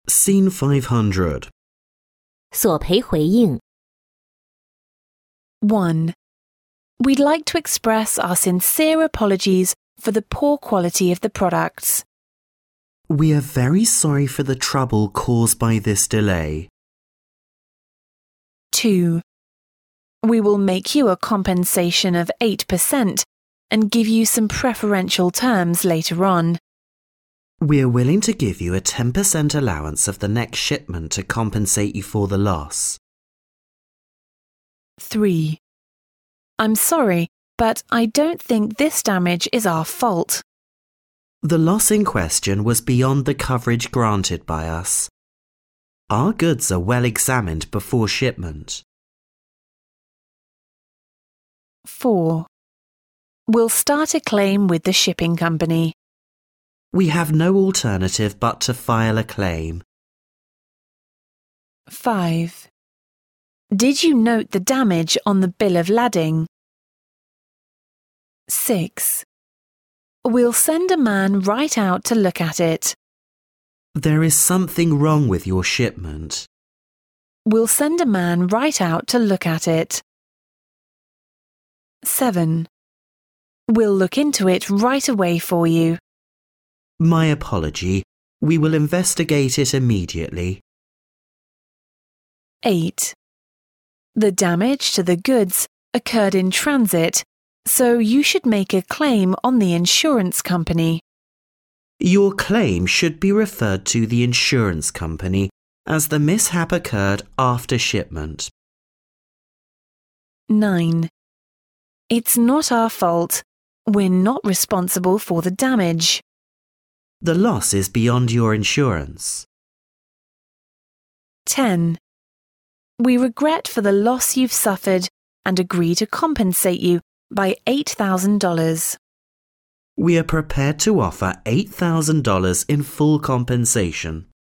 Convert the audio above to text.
Scene 500. 索赔回应 1. We'd like to express our sincere apologies for the poor quality of the products. We are very sorry for the trouble caused by this delay. 2. We will make you a compensation of 8% and give you some preferential terms later on. We are willing to give you a 10% allowance of the next shipment to compensate you for the loss. 3. I'm sorry, but I don't think this damage is our fault. The loss in question was beyond the coverage granted by us. Our goods are well examined before shipment. 4. We'll start a claim with the shipping company. We have no alternative but to file a claim. 5. Did you note the damage on the bill of lading? 6. We'll send a man right out to look at it. There is something wrong with your shipment. We'll send a man right out to look at it. 7. We'll look into it right away for you. My apology. We will investigate it immediately. 8. The damage to the goods occurred in transit, so you should make a claim on the insurance company. Your claim should be referred to the insurance company as the mishap occurred after shipment. 9. It's not our fault. We're not responsible for the damage. The loss is beyond your insurance. 10. We regret for the loss you've suffered and agree to compensate you by $8,000. We are prepared to offer $8,000 in full compensation.